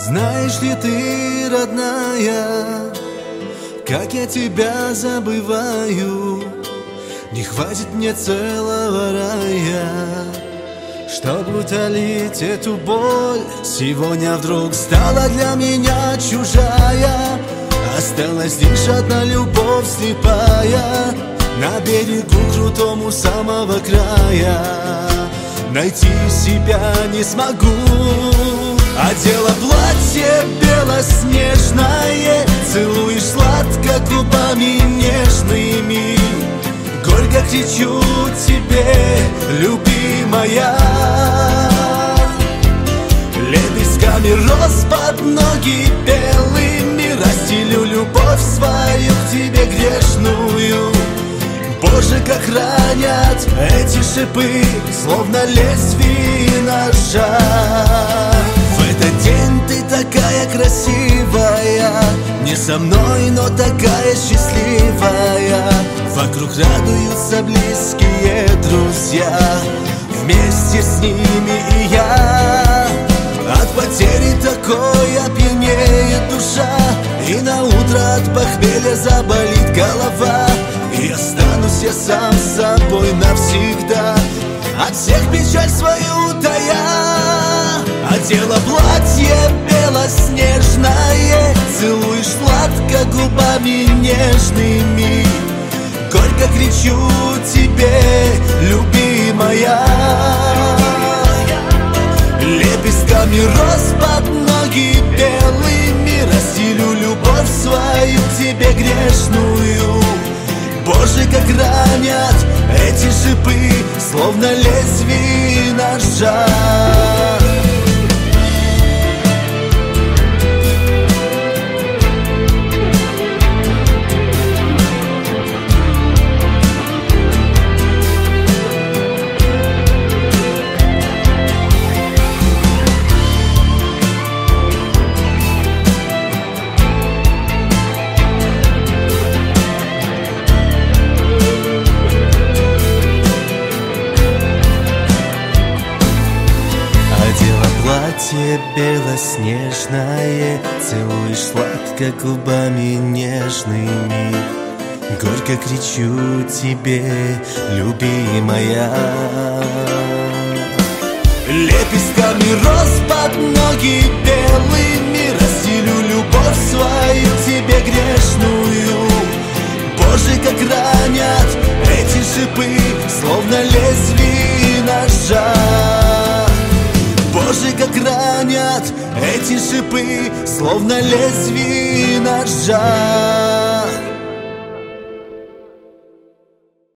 Знаешь ли ты, родная, как я тебя забываю? Не хватит мне целого рая, чтобы утолить эту боль. Сегодня вдруг стала для меня чужая. Осталась лишь одна любовь слепая. На берегу крутом у самого края найти себя не смогу. Одела платье белоснежное, целуешь сладко губами нежными. Горько кричу тебе, любимая. Лепестками роз под ноги белыми расстелю любовь свою к тебе грешную. Боже, как ранят эти шипы, словно лезвие ножа. В этот день ты такая красивая, не со мной, но такая счастливая. Вокруг радуются близкие друзья, вместе с ними и я. От потери такой опьянеет душа, и на утро от похмелья заболит голова. И останусь я сам с собой навсегда, от всех печаль свою тая. Одела платье белоснежное, целуешь сладко губами нежными. Горько кричу тебе, любимая. Лепестками роз под ноги белыми расстелю любовь свою к тебе грешную. Боже, как ранят эти шипы, словно лезвие ножа. Платье белоснежное, целуешь сладко губами нежными. Горько кричу тебе, любимая. Лепестками роз под ноги белыми расстелю любовь свою к тебе грешную. Боже, как ранят эти шипы, словно лезвие ножа. Боже, как ранят эти шипы, словно лезвие ножа.